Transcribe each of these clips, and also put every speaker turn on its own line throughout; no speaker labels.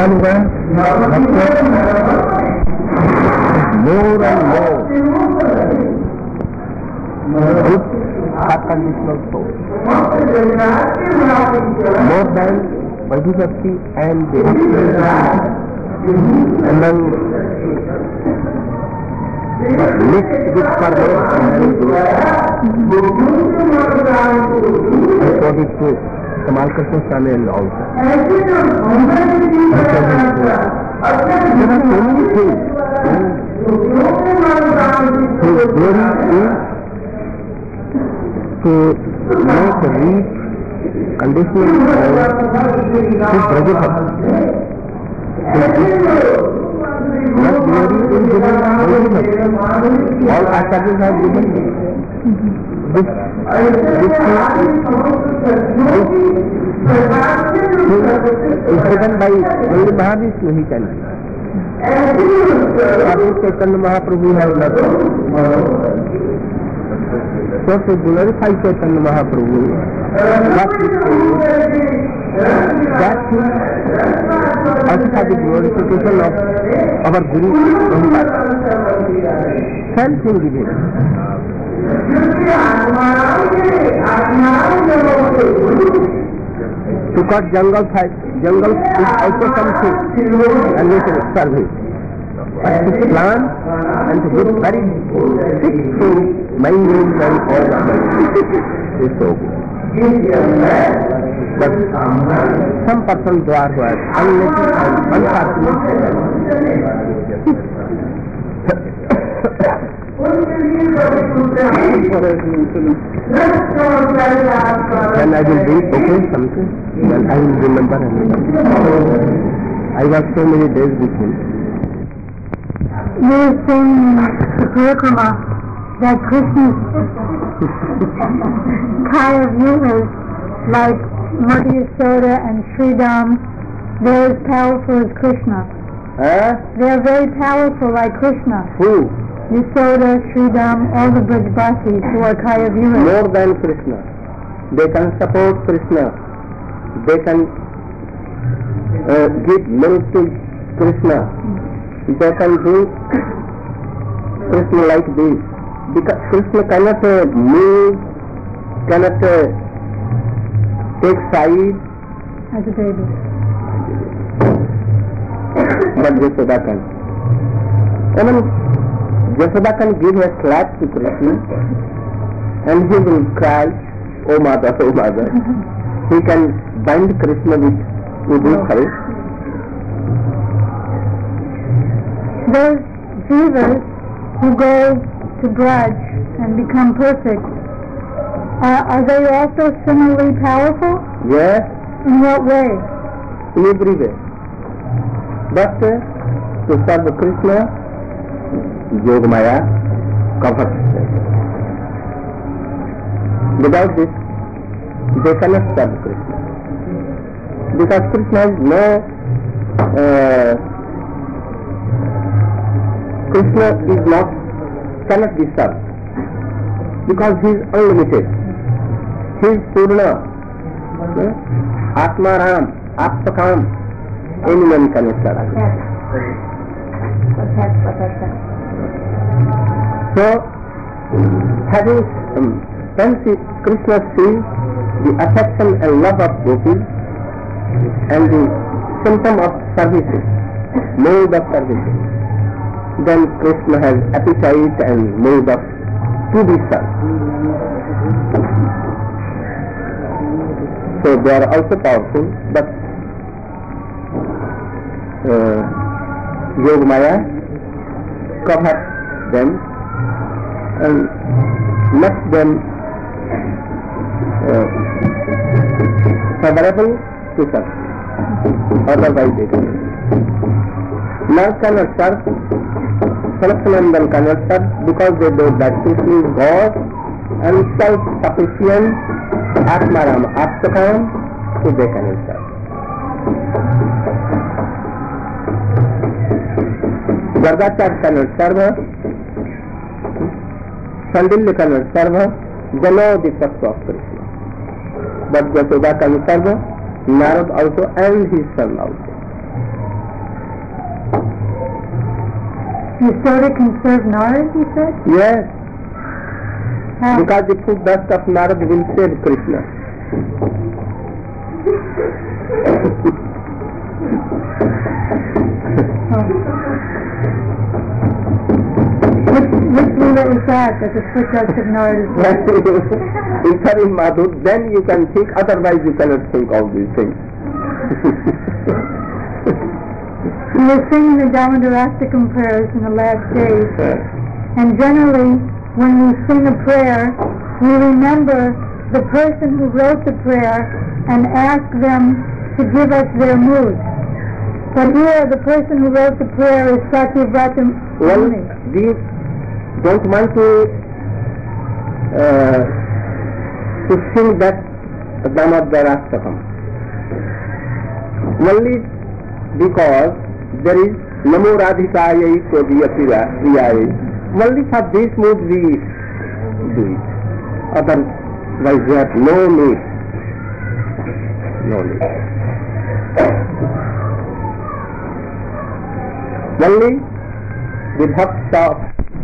ज्ञान हुआ more and more unconditional soul, more than Vaidhi and among mixed with perverse and according to Kamal Krishna Swami and also. There are so many things. His glory is to make a reach conditional to Brajapati. Not glory is given Brajapati. All acharyas have given this is given by only Mahavishnu, he can. Chaitanya Mahaprabhu has not. So to glorify Chaitanya Mahaprabhu, that also has the glorification of our Guru Prabhupada. Same thing with him. To cut jungle is also something, and we should serve it. But to plan and to get very sick to mind and all that is so good. But some persons who are unlucky and unfortunate, then I will do something, then I will remember everything. I was so many days with him.
You were saying to Parikrama that Krishna's kind of viewers like Mother Yashoda and Sridham, they're as powerful as Krishna. They're very powerful like Krishna.
Who?
Yashoda, Sridham, all the Brajbasis who are Kaya viewers.
More than Krishna. They can support Krishna. They can give milk to Krishna. They can do Krishna like this. Because Krishna cannot move, cannot take side.
As a baby.
But Yashoda can. Even Yashoda can give a slap to Krishna and he will cry, "Oh mother, oh mother." He can bind Krishna with his face.
Those jivas who go to Braj and become perfect, are they also similarly powerful?
Yes.
In what way?
In every way. But to serve Krishna, Yogamaya covers. Without this, they cannot serve Krishna. Because Krishna has no Krishna is not, cannot be served. Because he is unlimited. He is Purna. Atma Ram, Aptakam. Anyone can serve. So, having when Krishna sees the affection and love of gopis and the symptom of services, mode of services, then Krishna has appetite and mode of to be served. So they are also powerful, but Yogamaya covers them and makes them favorable to serve. Otherwise they don't. None cannot serve, Sanathanandan cannot serve because they know that Krishna is God and self-sufficient, Atmaram, Aptakam, so they cannot serve. Vardacharya cannot serve her, Sandilya cannot serve her, they know the tattva of Krishna. But Yashoda can serve her, Narad also and his son also.
Yasoda can serve Narad, you said?
Yes. Because the foot dust of Narad will save Krishna.
Which Leela is that the foot dust of Narad is
If you are in Madhur, then you can think, otherwise you cannot think all these things.
We were singing the Damodarastakam prayers in the last days, and generally when we sing a prayer, we remember the person who wrote the prayer and ask them to give us their mood. But here the person who wrote the prayer is Satyavrata Muni.
Well, we don't want to sing that Damodarastakam. Only because there is Namo Radhikayai Kodiyapirayai. Only for this mood we do it. Otherwise we have no need. No need. Only the bhakta of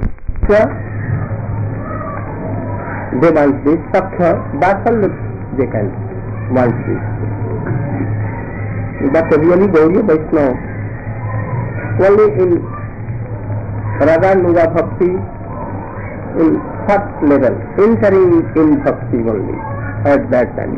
they want this, Sakya, Basal they can want this. But really Gauriya Vaishnava, only in Radha Nuga Bhakti, in first level, entering in Bhakti only, at that time.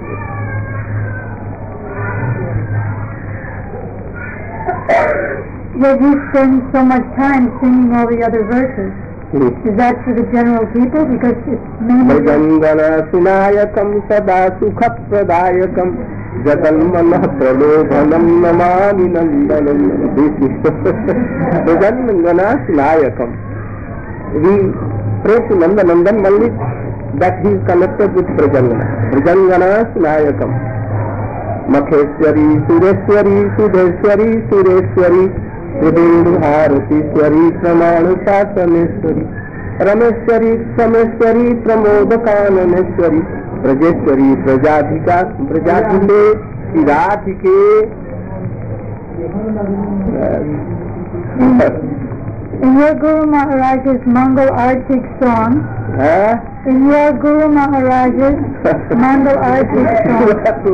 Yet you spend so much time singing all the other verses. Is that for the general people? Because it's mainly...
Bhajangana Sunayakam Sada Sukha Pradayakam Jagalmana Pralodhanam Namami Nandanam. This is Bhajangana Sunayakam. We pray to Nandanandan only that he is connected with Bhajangana. Bhajangana Sunayakam. Makheshwari, Sureshwari, Sudeshwari, Sureshwari, Udindu Haratishwari, Pramana Sasameshwari, Rameshwari, Sameshwari, Pramodakanameshwari, Brajeshwari, Brajadhika, Brajadhike, Siddhike.
In your Guru Maharaj's Mangal Artik song, in your Guru Maharaj's Mangal Artik song,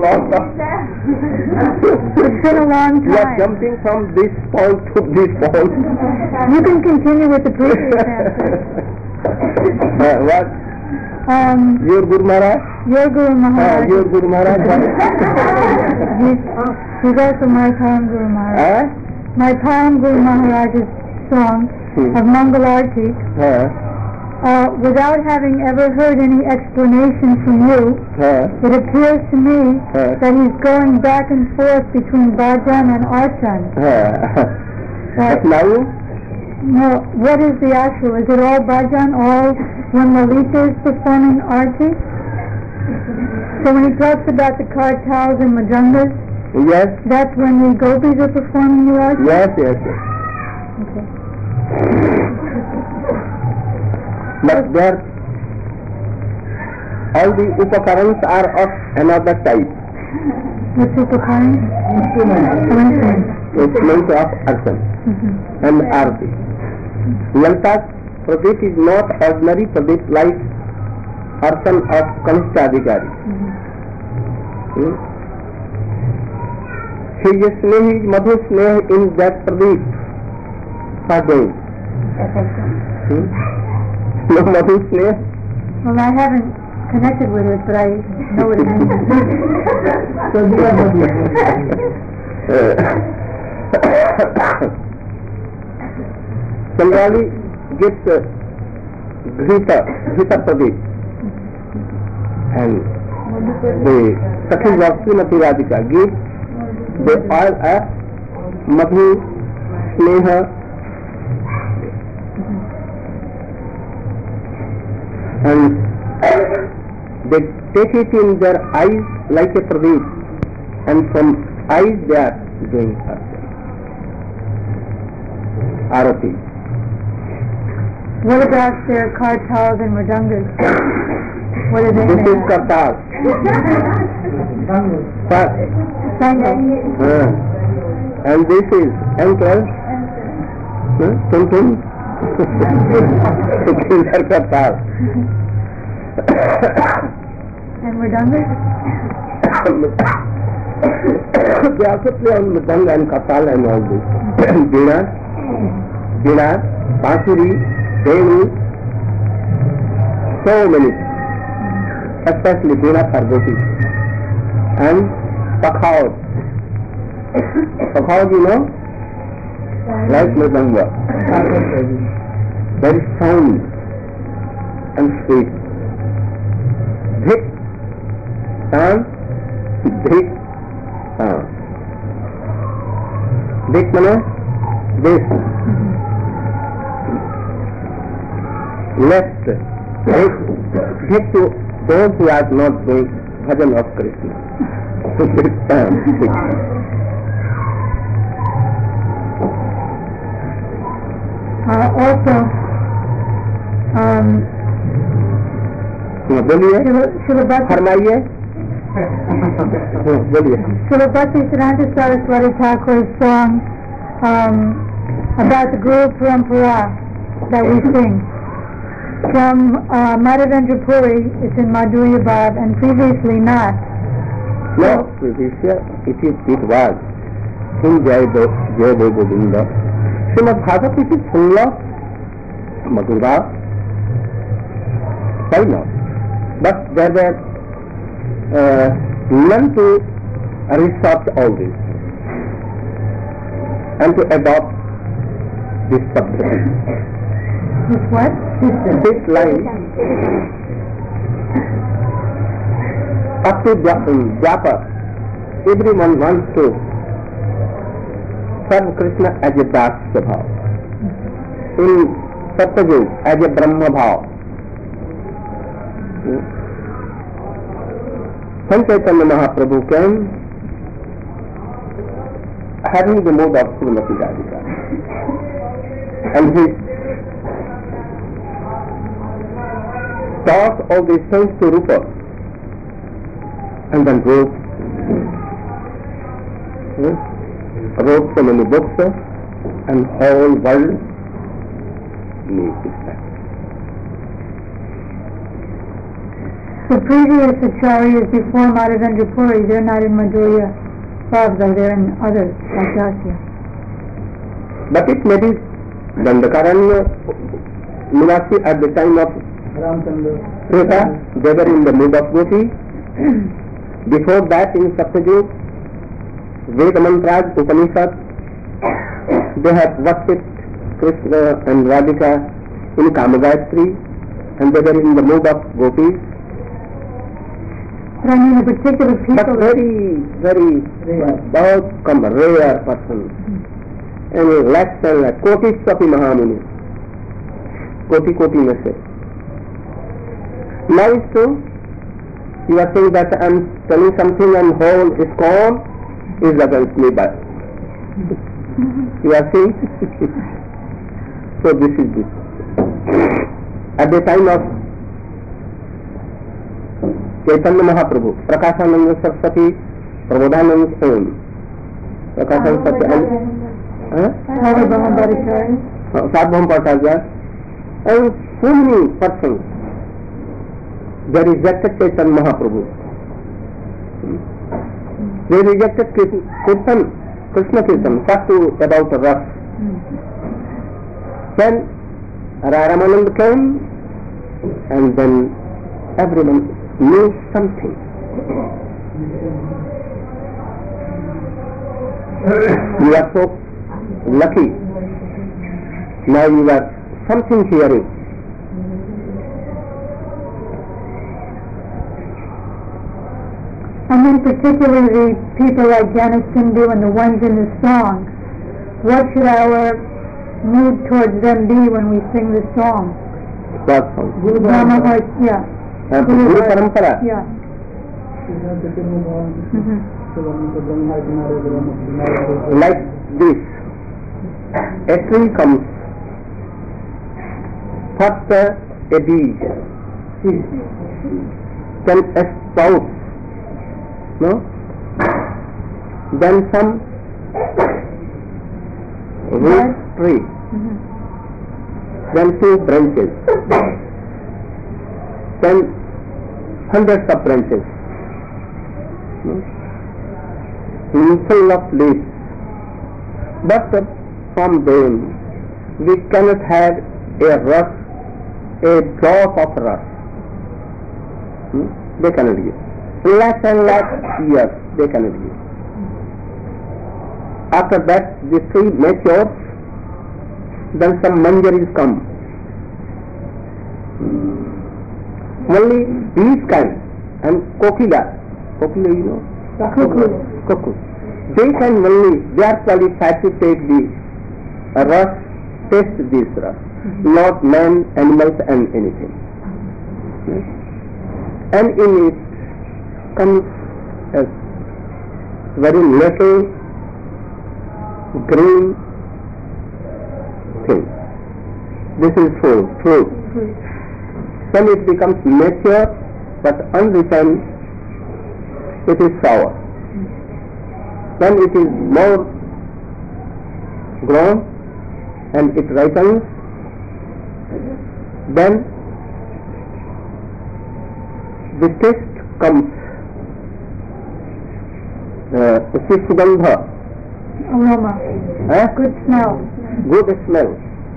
it's been a long time.
You are jumping from this point to this point.
You can continue with the previous answer.
What? Your Guru Maharaj?
Your Guru Maharaj.
Your Guru Maharaj.
He's also my Param Guru Maharaj. My Param Guru Maharaj's song of Mangal Artik, without having ever heard any explanation from you, it appears to me that he's going back and forth between Bhajan and Archan.
But now?
No, what is the actual? Is it all Bhajan, all when Lalita is performing Arti? So when he talks about the kartals and majangas,
yes,
that's when the gopis are performing the Arti?
Yes.
Okay.
But there, all the upakarans are of another type.
What's upakaran?
Instruments of arsan and arti. Lalita's Pradeep is not ordinary Pradeep like arsan of Kanishthadhikari. He is Snehi, Madhu Snehi in that Pradeep for doing. No Madhu Snehi?
Well, I haven't connected with it, but I know what it means.
Bengali gets Ghita Pradeep, and the Sakhi Vakshimati Radhika gives the oil of Madhu Sneha, and they take it in their eyes like a pradeep, and from eyes they are doing arati.
What about their kartals and mridangas? What are they?
This is kartal.
Sangha.
And this is ankle. Tum. किन्नर का ताल.
And Mridanga?
They also play on Mridanga and Katal and all this. Veena, Bansuri, Venu, so many. Especially Veena Sargoti. And Pakhaut. Pakhaut, you know? Like Mridanga. Very sound and sweet. Dhik, sound, dhik, sound. Dhik means this. Left, dhik to those who are not doing bhajan of Krishna. This sound, dhik.
Also,
बोलिए,
Srila
फरमाइए. बोलिए.
Bhakti Siddhanta Saraswati Thakur's song about the Guru Parampara that we sing. From Madhavendra Puri, it's in Madhurya Bhav, and previously not.
No, previously it was. Sing Jai Dev Govinda. Srimad Bhagavad Gita is full of Madhur Bhav. Why not? But there were none to research all this and to adopt this subject.
With what?
This line up to Japa, everyone wants to serve Krishna as a Dasya Bhav. In Satyajug as a Brahma Bhav. Sant Chaitanya Mahaprabhu came having the mode of Srimati Radhika, and he taught all these things to Rupa, and then wrote so many books, and whole world needs it.
The previous acharyas before Madhavendra Puri, they're not in Madhurya Bhav, though they're in others, like Dasya.
But it may be Dandakaranya Munasi at the time of Treta, they were in the mood of Gopi. Before that in Satyajug, Veda Mantras, Upanishad, they have worshipped Krishna and Radhika in Kamagayatri, and they were in the mood of Gopis.
But I mean a particular people.
But very बहुत कम rare person. And less than like कोटि सपि महामुनि, कोटि में से. Now it's true. You are saying that I am telling something and whole ISKCON is against me, but you are saying. So this is this. At the time of Chaitanya Mahaprabhu, Prakashananda Saraswati, Prabodhananda Swami, Prakashananda Saraswati, Sadhbham Bhattacharya, and so many persons, they rejected Chaitanya Mahaprabhu. They rejected Kirtan, Krishna Kirtan, talk to about Ras. Then Ramananda came, and then everyone knew something. You are so lucky. Now you are something hearing.
And then particularly people like Janice Sindhu and the ones in the song, what should our mood towards them be when we sing the song?
What song?
Guru
Parampara.
Yeah.
Like this, a tree comes, first a bee can sprout, no? Then some root tree, then few branches, then hundreds of branches, full of leaves. But from them we cannot have a rush, a drop of rush. They cannot give. Lakh and lakh years they cannot give. After that the tree matures, then some manjaris come. Only these kind and kokila you know? Cuckoo. They can only, they are qualified to take the rush, taste this rush, not man, animals and anything. And in it comes a very little green thing. This is fruit. Then it becomes mature, but unripened, it is sour. When it is more grown and it ripens, then the taste comes, sugandha,
aroma, good smell.
Good smell.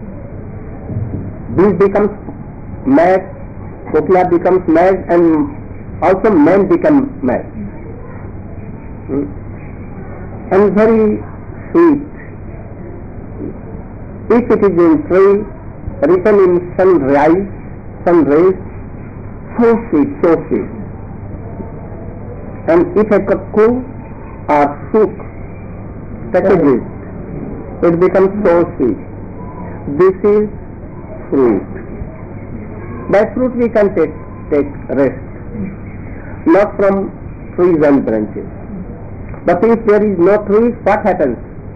This becomes mad, kokila becomes mad, and also man becomes mad. And very sweet. If it is in tree, written in sun rays, so sweet. And if a cuckoo or shook touches it, it becomes so sweet. This is fruit. By fruit we can take rest, not from trees and branches. But if there is no tree, what happens?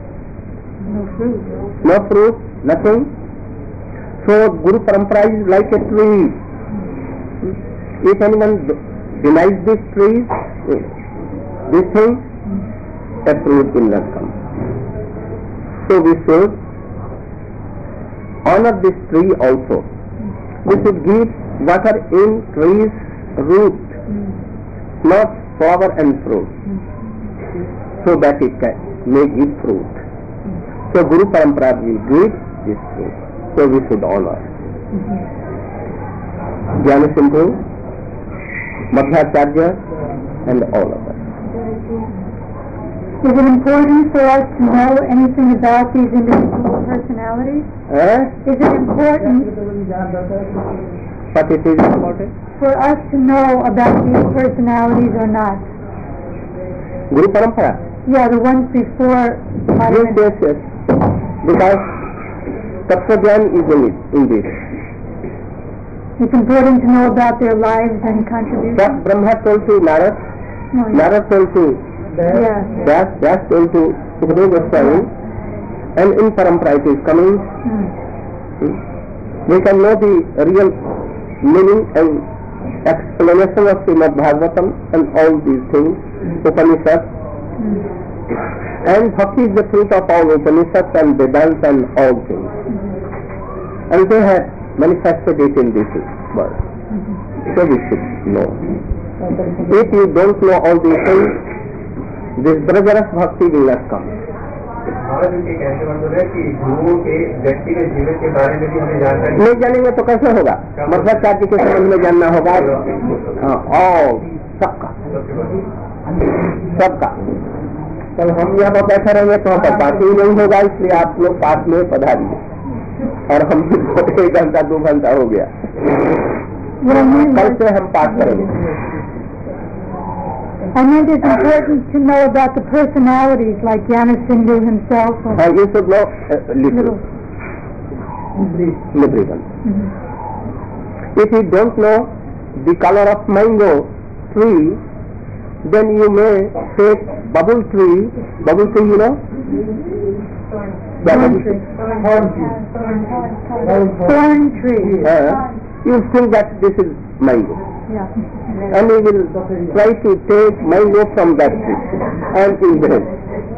No fruit, nothing. So Guru Parampara is like a tree. If anyone denies this tree, this thing, a fruit will not come. So we should honor this tree also. We should give water in trees' root, not flower and fruit, so that it may give fruit. So Guru Parampara will give this fruit. So we should honor. Jnana Sindhu, Madhvacharya, and all of us.
Is it important for us to know anything about these individual personalities? Is it important?
But it is important.
For us to know about these personalities or not?
Guru Parampara?
Yeah, the ones before.
Yes. Because Tattva-Gyan is in this.
It's important to know about their lives and contributions.
That Brahma told to Narad, Narad told to Vyas told to Sukadeva Goswami, and in Parampara it is coming. We can know the real meaning and explanation of Srimad Bhagavatam and all these things, Upanishads. And Bhakti is the fruit of all Upanishads and Vedanta and all things. And they have manifested it in this world. So we should know. If you don't know all these things, this Brajaras Bhakti will not come. नहीं जानेंगे तो कैसे होगा? मध्वाचार्य के संबंध में जानना होगा। और सबका तब हम यहाँ पर बैठे रहेंगे तो हम बात ही नहीं होगा, इसलिए आप लोग पास में पधारिए। और हम 1 घंटा 2 घंटा हो गया, कल से हम पाठ करेंगे।
I meant it's important to know about the personalities like Jnana Sindhu himself.
You should know little. If you don't know the color of mango tree, then you may take bubble tree, you know?
Thorn tree.
You think that this is mango.
Yeah.
And we will try to take mango from that tree and eat it.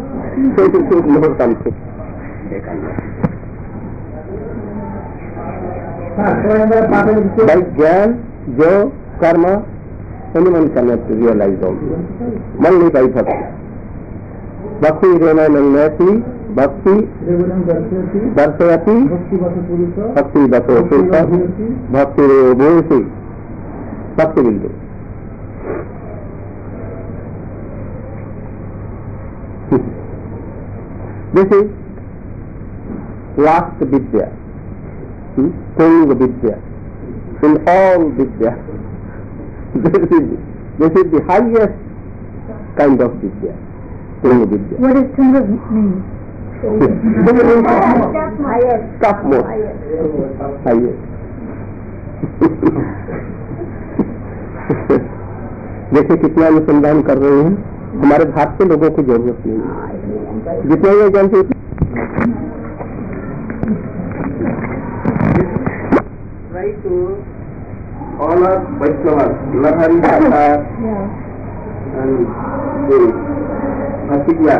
So it should know something. By Jnana, Yoga, Karma, anyone cannot realize all this. Only by Bhakti. Bhakti Renanandati, Bhakti Darshayati, Bhakti Vaso Purusha, Bhakti Bhursi, Bhakti will do. This is last Vidya, Tunga Vidya. In all Vidya, this is the highest kind of Vidya, Tunga Vidya.
What does Tunga mean?
Topmost, highest. जैसे कितना अनुसंधान कर रहे हैं, हमारे भारत के लोगों को जरूरत नहीं है, जितना ये जानते try to honor Vaishnavas, Lahari Thakur and the Bhatigya,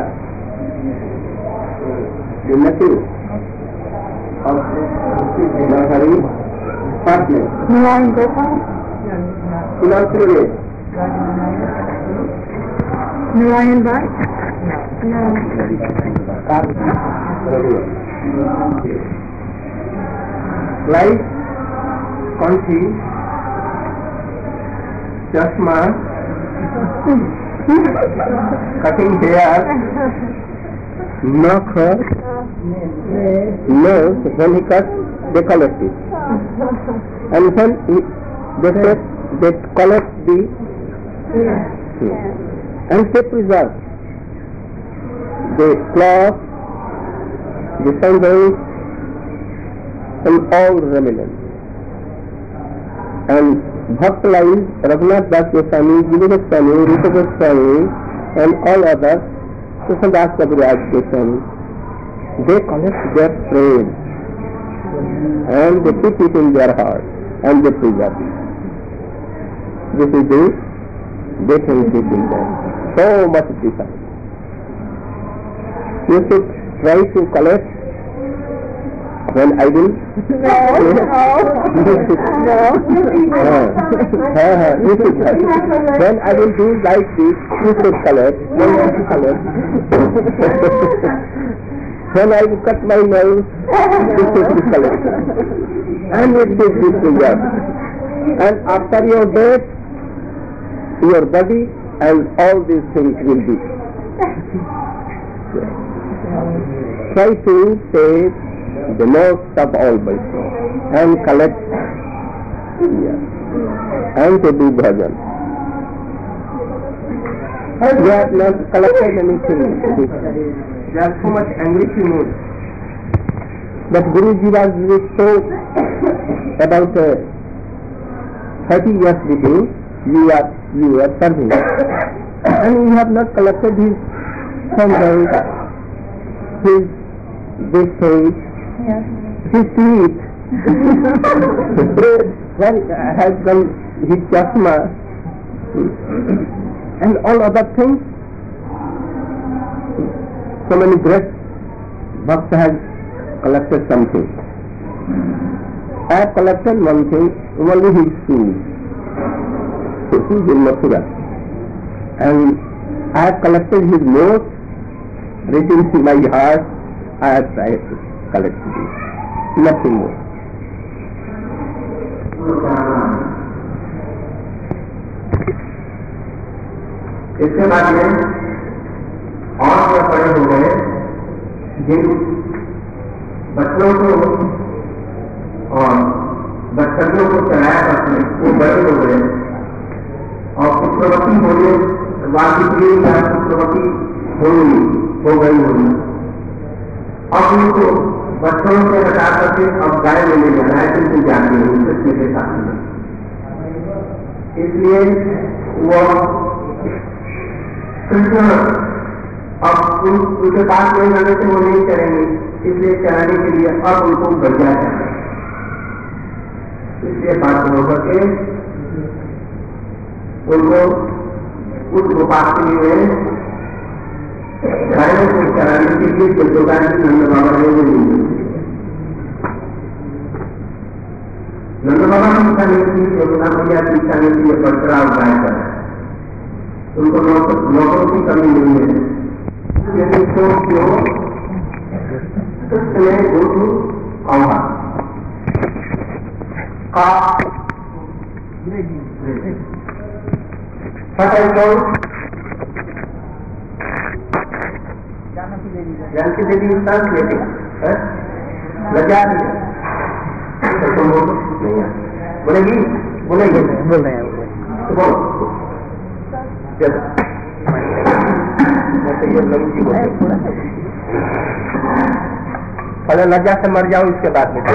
the nephew of Lahari partner.
Narayan Gopal? Narayan Bhatt? No.
Like Kanchi, Chashma, cutting hair, Nakha, nails, when he cuts, they collect it. And when they collect the and they preserve the cloth, the sandals, and all remnants. And Bhakta line, Raghunath Das Goswami, Jiva Goswami, Rupa Goswami, and all others, Krishnadas Kaviraj Goswami, they collect their praise and they put it in their heart and they preserve it. This is the definitive in them. So much different. You should try to collect when I will. When I will do like this, you should collect. When I will cut my nails, you should collect. And it is disregard. And after your death, your body and all these things will be. Try to take the most of all Vaishnavas and collect and to do bhajan. You have not collected anything. There are so much angry mood. But Guruji was so about 30 years with you, you are serving. And you have not collected his sandals, this thing, his teeth, where has done his chashma, and all other things. So many great Bhakta has collected something. I have collected one thing, only his shoes. Shoes in Mathura. And I have collected his notes, written in my heart. I have tried to collect it. Nothing more. इसके बाद में और जो बड़े हो गए, जिन बच्चों को और बच्चों को चलाया करते वो बड़े हो गए और पुत्रवती होने वार्षिक पुत्रवती हो गई होगी। अब उनको बच्चों से हटा करके अब गाय लेने जाना है, किसी जाती है कृष्ण के साथ में। इसलिए वो कृष्ण अब उनके पास ले जाने से वो नहीं करेंगे, इसलिए चलाने के लिए अब उनको गैया चाहिए। इसलिए बात होकर के उनको उस गोपाष्टमी में गायों को चलाने के लिए यशोदा जी नंद बाबा ने ली। नंद बाबा की इच्छा नहीं थी, यमुना मैया की इच्छा नहीं थी, ये परचरा उपाय कर उनको नौकरों की कमी नहीं है। यदि तो क्यों गो टू कॉमा जानकी देवी उत्तर देवी लज्जा बोलेगी बोलेगी बोल रहे हैं बोलो पहले लज्जा से मर जाओ, इसके बाद में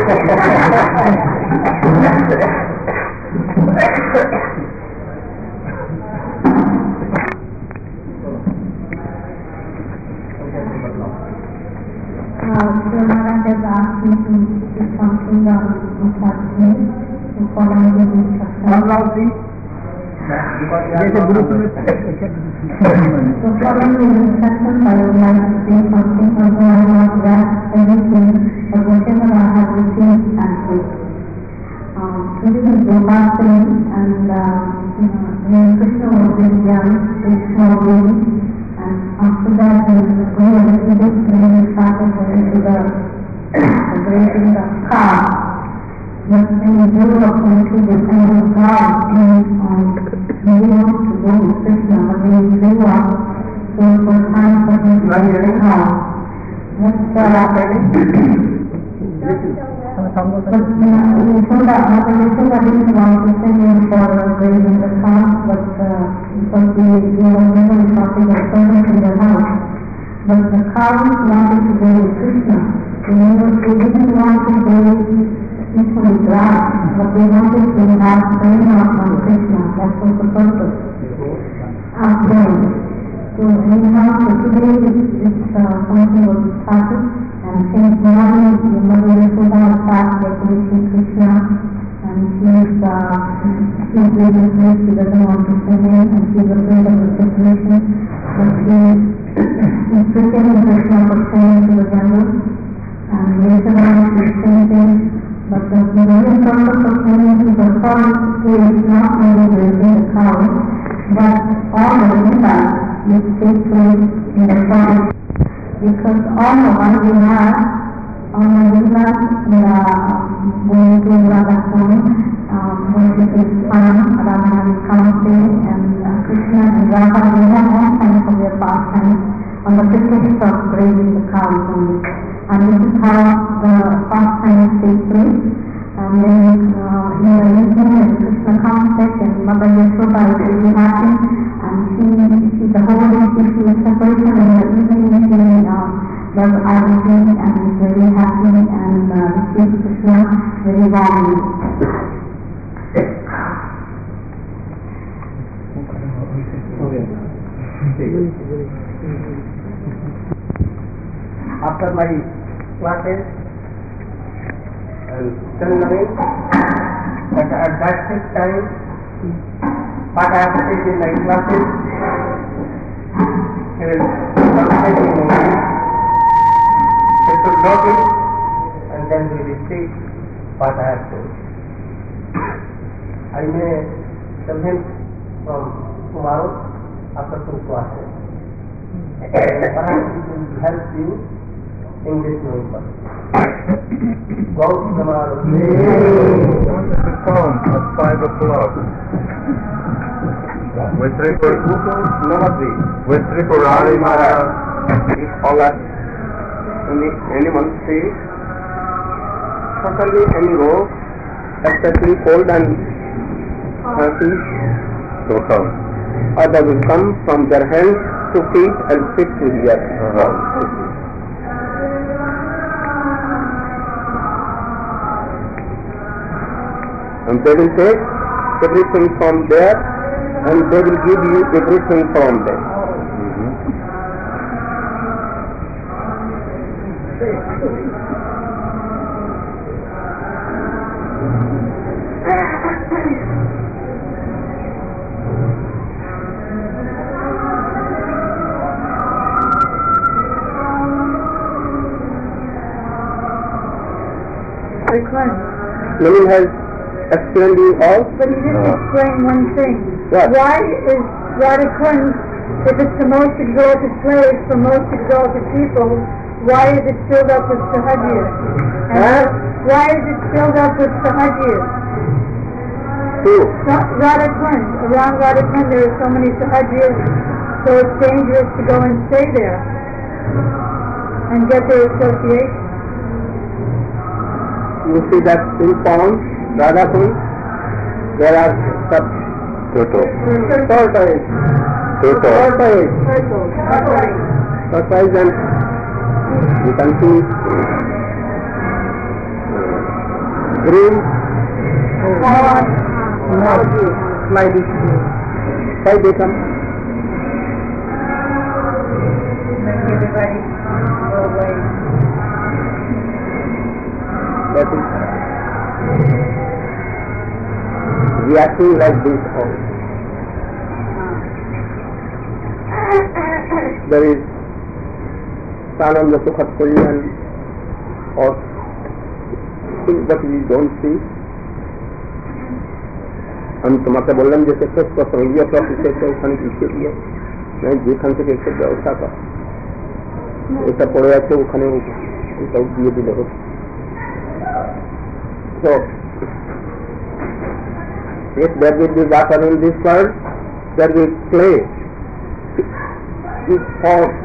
Maharaj has asked me to do something on Saturday to follow the instructions.
जैसे गुरुकुल में
So following the instructions, I would like to say something, although I have not grasped everything, but whatever I have received and faith. This is Gopastami, and when Krishna was very young, he was small baby, and after that he grew a little bit, and then he started going to the car. But when he grew up into the kind of God, and he wanted to go with Krishna, but when he grew up, so it was time for him to go to the car. But he told that Mother Yashoda didn't want to send him for grave in the car, but because he was really talking of servants in the house. But the cows wanted to go with Krishna. They didn't want to go into the grass, but they wanted to have praying on Krishna. That was the purpose of them. So anyhow, so today this something was started, and since morning the Mother Yashoda starts decorating Krishna, and she is really pleased, she doesn't want to send him, and she is afraid of the situation, but she is preparing Krishna for sending to the jungle, and later on she is sending, but the main purpose of sending to the forest is not only raising the cows, but all the limbas which take place in the forest, because all the ones we have, all the limbas going to Radhaswami, worship is fun, Radharani Kamse, and Krishna and Radha, they have all kinds of their pastimes on the pretext of raising the cows only. And this is how the pastimes take place. And then in the evening when Krishna comes back and Mother Yashoda is really happy, and she the whole day she feels separation, and in the evening she does everything and is very happy and receives Krishna very warmly.
After my classes, and still knowing that at that time, what I have to take in my classes, he will translate in English. He should note it, and then we will see what I have told. I may tell him from tomorrow after 2 classes. Perhaps it will help you in this movement. Gaut Samaro.
Come at 5 o'clock. With Tripurari Maharaj.
If all are anyone see, certainly any rope, especially cold and fish,
So come.
Others will come from their hands to feet and sit to here. And they will take everything from there, and they will give you everything from there. Naveen has explained you all?
But he didn't explain one thing.
What?
Why is Radhakund, if it's the most exalted place for most exalted people, why is it filled up with sahajiyas?
Huh?
Why is it filled up with sahajiyas?
Who?
Radhakund. Around Radhakund there are so many sahajiyas, so it's dangerous to go and stay there and get their association.
You see that in pond, Radhakund, there are such tortoise, and you can see green smiley. Why they come? That is reacting like this also. There is Sananda Sukhat Kulyan or things that we don't see. हम तुम्हारे बोलने में जैसे कुछ तो समझिए profit से उठाने की इच्छा नहीं जीवन से कैसे व्यवस्था का ऐसा पड़े अच्छे उठाने को दिए दिले हो so if there will be water in this world there will clay this form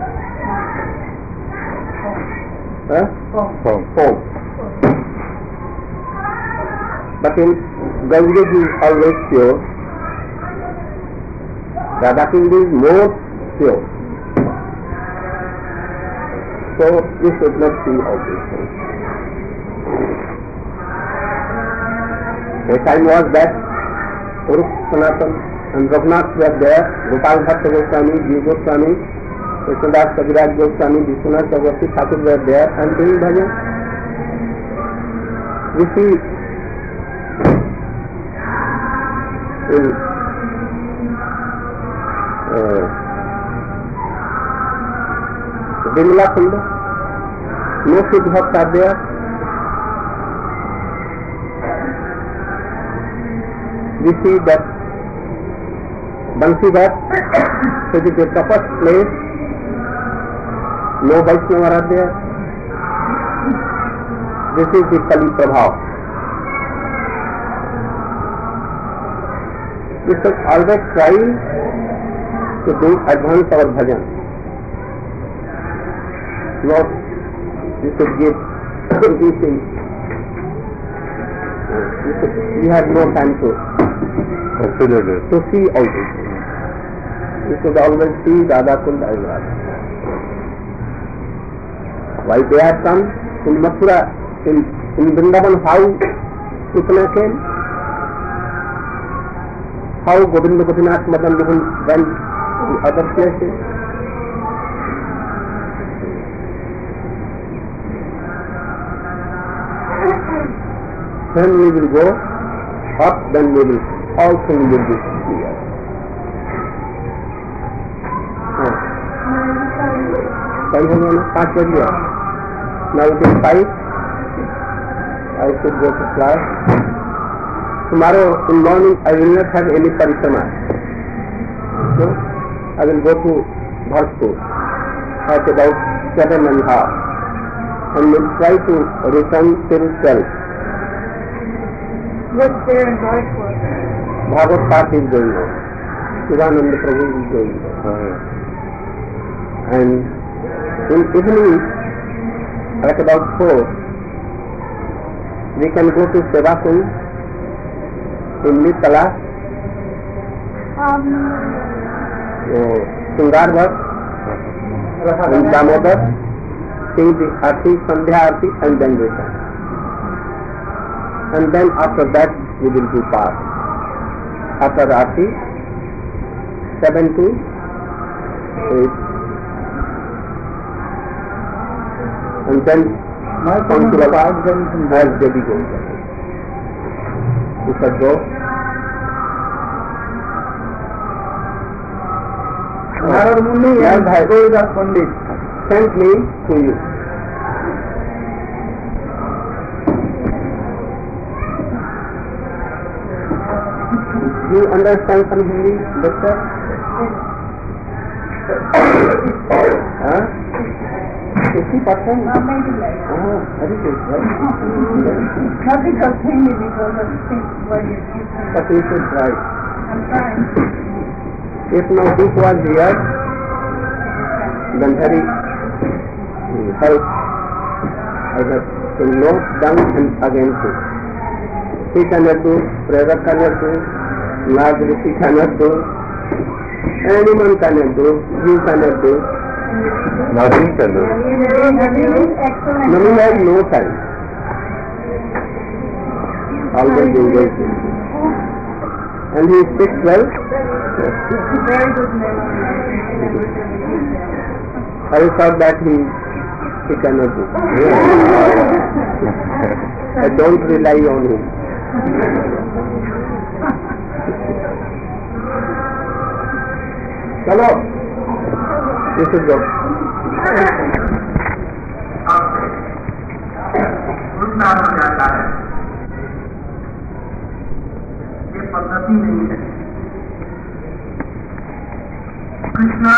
form but in Ganga is always pure. Radhakund is more pure. So we should not see all these things. The time was that Urup Sanatan and Raghunath were there, Gopal Bhatta Goswami, Jiva Goswami, Krishnadas Kaviraj Goswami, Vishwanath Chakravarti Thakur were there and doing bhajan. We see in Vimla Kunda, no Siddha Bhakta are there. We see that Bansi Bhat, so it is the toughest place, no Vaishnava are there. This is the Kali Prabhav. We should always try to do advance our bhajan. Not we should give everything. We have no time to see all this. We should always see Radhakund as Radha. Why they have come in Mathura, in Vrindavan, how Krishna came? How Govinda Gopinath Madan Mohan went to other places. When we will go up, then we will all things will be clear. Now it is 5. I should go to class. Tomorrow in morning I will not have any parishrama. So I will go to Bhartpur at about 7:30 and will try to return till 12.
What's there in Bhartpur?
Bhagavad Path is going on. Shivananda Prabhu is going on. And in evening at about 4 we can go to Sevakund in Mitala, Sundarbat, and Damodar, sing the Arti, Sandhya Arti, and then return. And then after that we will do Path. After Arti, 7 to 8. And then Council of Arts has Devi Govinda. We shall go. Narad Muni and Bhagavad Pandit sent me to you. you understand some Hindi, doctor? Huh? 50%?
Maybe less.
Very good, right?
Not because Hindi, because of things what you teach.
But you should try.
I'm trying.
If no book was here, then very help. I have to note down and again to. He cannot do, Preraka cannot do, Nagrisi cannot do, anyone cannot do, you cannot do.
Nothing can do.
Excellent.
Nami has no time. Always engaged. And he speaks well.
Very good memory.
I thought that he cannot do. I don't rely on him. Chalo, this is good.
उतना हो जाता है, ये पद्धति नहीं है। कृष्णा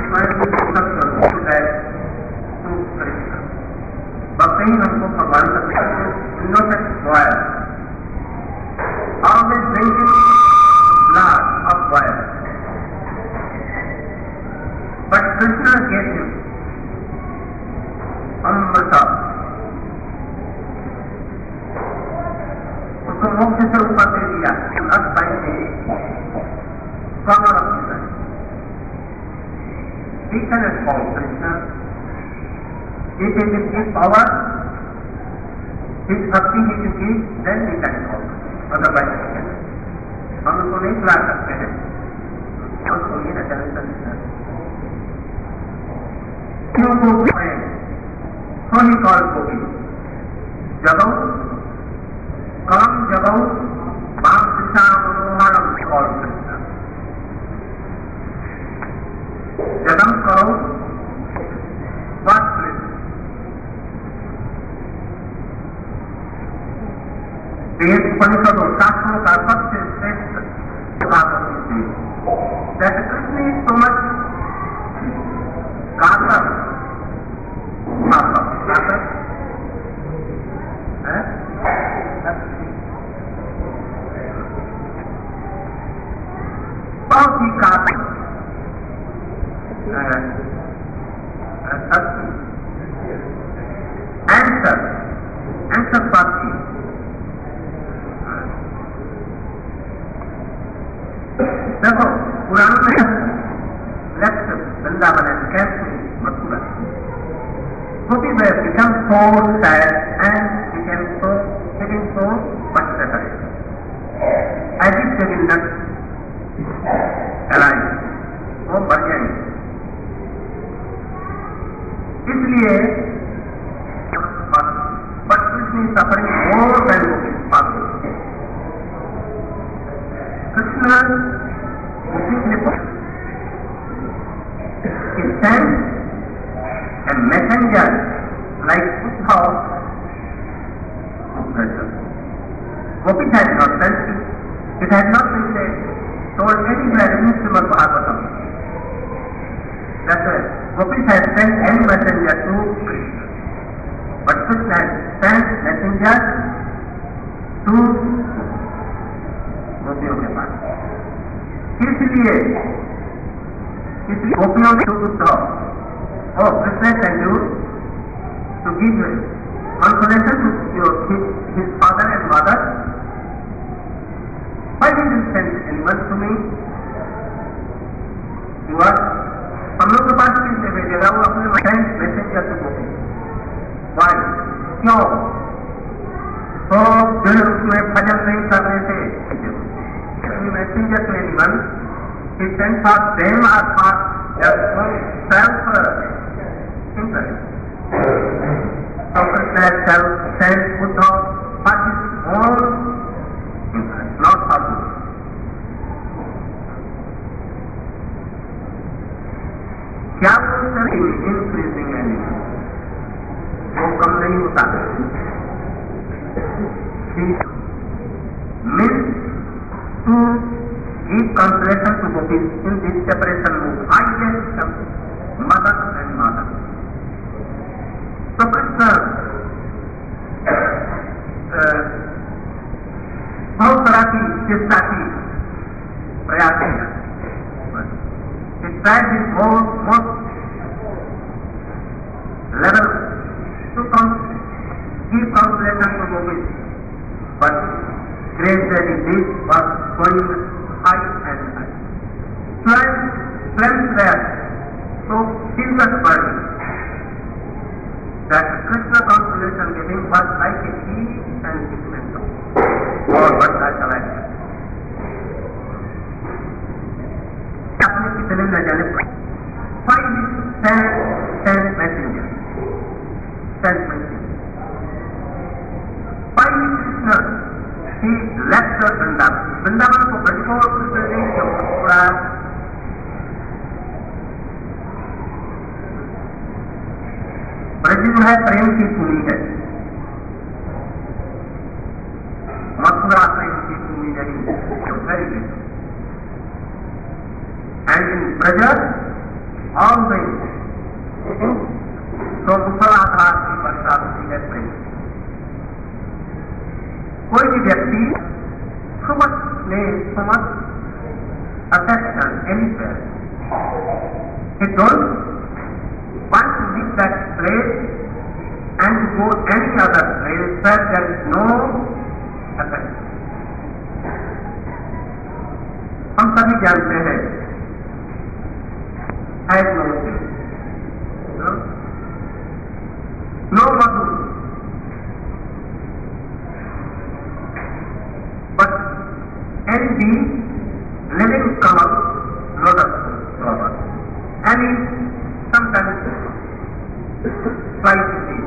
भक्ति हमको भगवान का innocent boy, always drinking blood of boy, but Krishna gave him Amrita. उसको मोक्ष से ऊपर दे दिया, अब पाएंगे कमर officer. He cannot call Krishna. If it is his power, his bhakti he will give, then he can call. Otherwise he cannot. हम उसको नहीं बुला सकते हैं, उसको ये न चले सकते। क्यों गोपी है? So he called गोपी। जगो काम जगो मां कृष्णा मनोहरम called Krishna। जगम करो what please? वेद उपनिषदों शास्त्रों का सबसे श्रेष्ठ बात होती है that Krishna is so much घातक बहुत ही घातक answer party. देखो पुराण में left Vrindavan and campus Mathura gopi were become so sad and became so feeling so much separate. As if they will not alive, वो मर जाएंगे। इसलिए but Krishna is suffering more than Gopi's father. Krishna he sent a messenger like Uddhav to Krishna. Gopi had not sent it. It had not been said, told anywhere in Srimad Bhagavatam. That's why Gopi had sent any messenger to Krishna. But Krishna had sent messenger to गोपियों के पास। इसलिए गोपियों ने उद्धव और Krishna sent you to give consolation to his father and mother. Why did you send anyone to me? You are हम लोग के पास किसने भेजेगा? वो अपने मैसेंजर से गोपी। Why? क्यों? तो जो उसमें भजन नहीं कर रहे थे, messenger to anyone, he sent for them or for self-interest. So Krishna sent Buddha for his own interest, not for good. क्या बोलते हैं increasing anything? वो कम नहीं होता। Milk to give consolation to gopis in this separation mood, highest of mother and mother. So Krishna बहुत तरह की चेष्टा की, प्रयास किया. He tried his most level to give consolation to gopis, but gradually this was going high and high. Flames were so fierce burning that Krishna consolation giving was like a heat and sickness. और बढ़ता चला गया. अपने कितने न जाने पर finally sent messenger. Finally Krishna, he left the Vrindavan को ब्रजमोहन कृष्ण ने पूरा ब्रज जो है प्रेम की भूमि है, मथुरा प्रेम की भूमि नहीं है. And in Braja, always तो कुशलाधार की वर्षा होती है प्रेम. कोई भी व्यक्ति so much affection anywhere, he don't want to leave that place and to go any other place where there is no affection. हम सभी जानते हैं as no madhu, but any being living from lotus flower, and is sometimes twice a day.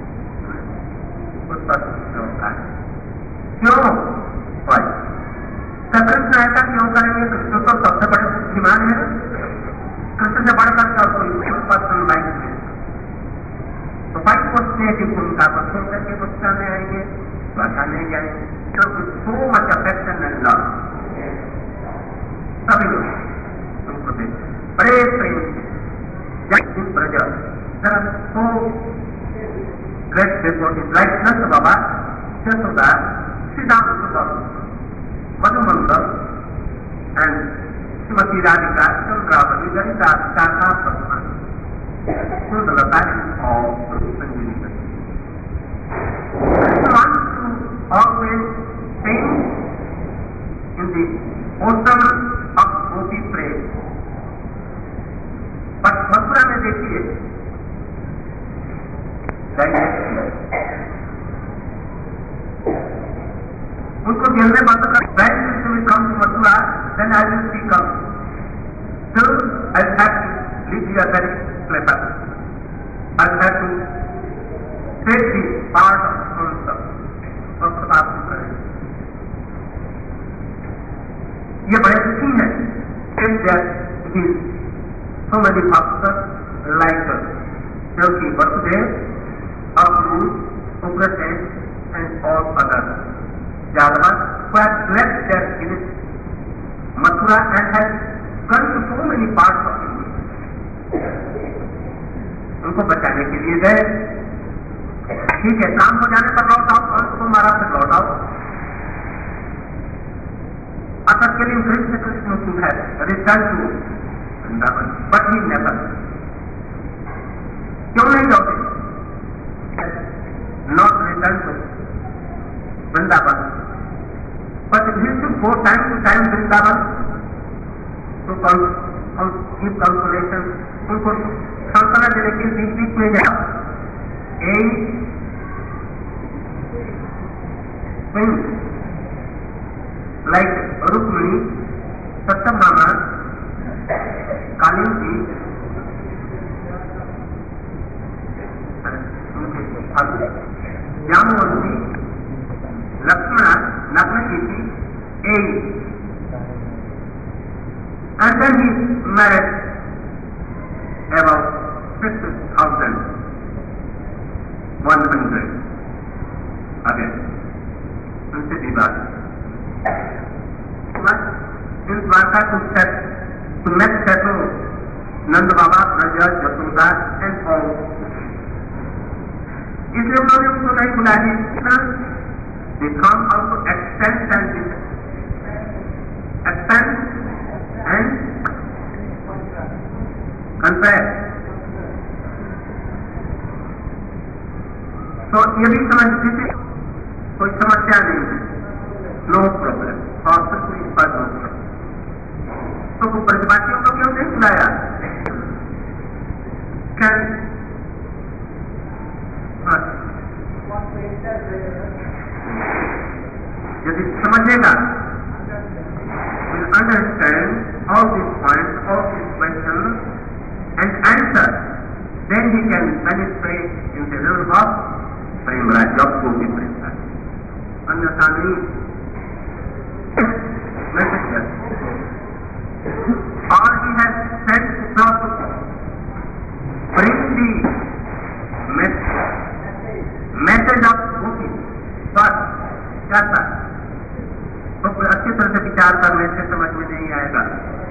क्यों? Why? Krishna ऐसा क्यों करेंगे? कृष्ण तो सबसे बड़े बुद्धिमान है. कृष्ण से बढ़कर का कोई पर्सन लाइफ है. तो भाई सोचते हैं कि उनका बच्चों करके बच्चा में आएंगे, भाषा नहीं जाएंगे. तो so much affection and love सभी लोग उनको देखते बड़े प्रेम से प्रजा so great devotees like Nand Baba, Yashoda, Siddharth, Madhumangal and Shrimati Radhika, Chandravali, Lalita, Shakha, Sundalata और संजीवनी. Krishna wants to always sing in the ocean of gopi praise. But Mathura में देखिए उनको गिरने बंद कर. When Krishna will come to Mathura, then I will see come. Still I have to leave here very clever. I have to take the part of concept of बात करें. ये बड़े दुखी है. If there is so many bhaktas like Yogi Vasudev, Abdul, Ugrasen, and all others, Yadavas, who have left their village Mathura and have gone to so many parts of India. उनको बचाने के लिए गए. ठीक है, काम हो जाने पर लौट आओ और उसको मारा फिर लौट आओ. अतः के लिए कृष्ण कृष्ण टू है return to Vrindavan, but he never. क्यों नहीं लौटे? Not return to Vrindavan, but he should go time to time Vrindavan to give consolation. उनको सांत्वना देने के बीच में गया. Like Rukmini, Satyabhama, Kalindi, Jamvanti, Lakshmana, Nagnakirti, and then he married about 6,100 again. उनसे विवाह. In met Chato, Nanda Baba, Braja, Yashoda and all. इसलिए उन्होंने उनको नहीं बुलाया इतना they come also extend and compare. तो ये भी समझते थे कोई समस्या नहीं है, नो प्रॉब्लम, और कोई बात नो प्रॉब्लम. तो वो प्रतिभागियों को क्यों नहीं बुलाया? यदि समझेगा, will understand all these points, all these questions and answer, then he can penetrate in the realm of Premraj, of Gopi Premraj. Anyatha nahi. Messages. Or he has sent not to bring the message of Gopi. But क्या था? तो कोई अच्छी तरह से विचार करने से समझ में नहीं आएगा.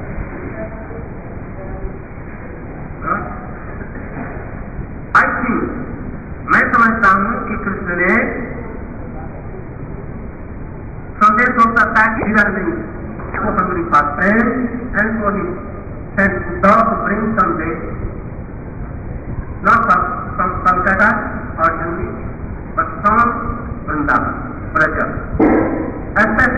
I think, मैं समझता हूं कि कृष्ण ने संदेश हो सकता है कि को hungry for fame, and so he sent Buddha to bring someday, not from Calcutta or Delhi, but from Vrindavan, Braja. As such